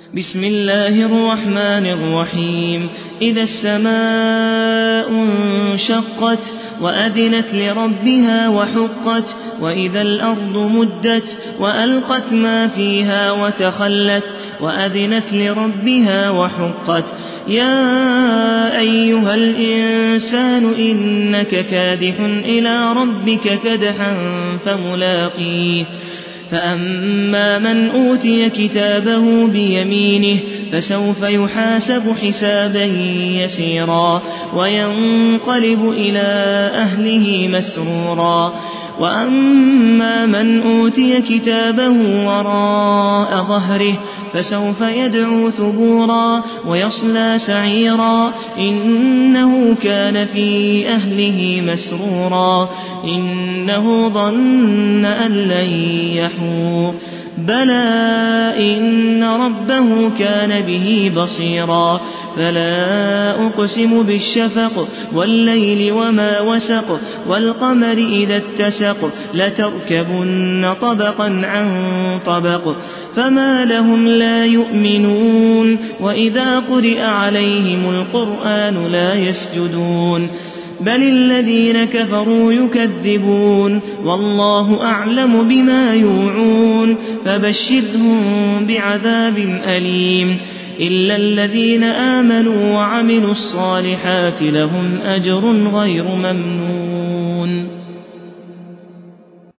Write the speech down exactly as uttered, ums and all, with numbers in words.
بسم الله الرحمن الرحيم إذا السماء انشقت وأذنت لربها وحقت وإذا الأرض مدت وألقت ما فيها وتخلت وأذنت لربها وحقت يا أيها الإنسان إنك كادح إلى ربك كدحا فملاقيه فأما من أوتي كتابه بيمينه فسوف يحاسب حسابا يسيرا وينقلب إلى أهله مسرورا وأما من أوتي كتابه وراء ظهره فسوف يدعو ثبورا ويصلى سعيرا إنه كان في أهله مسرورا إنه ظن أن لن يحور بلى إن ربه كان به بصيرا فلا أقسم بالشفق والليل وما وسق والقمر إذا اتسق لتركبن طبقا عن طبق فما لهم لا يؤمنون وإذا قرئ عليهم القرآن لا يسجدون بل الذين كفروا يكذبون والله أعلم بما يوعون فبشرهم بعذاب أليم إلا الذين آمنوا وعملوا الصالحات لهم أجر غير ممنون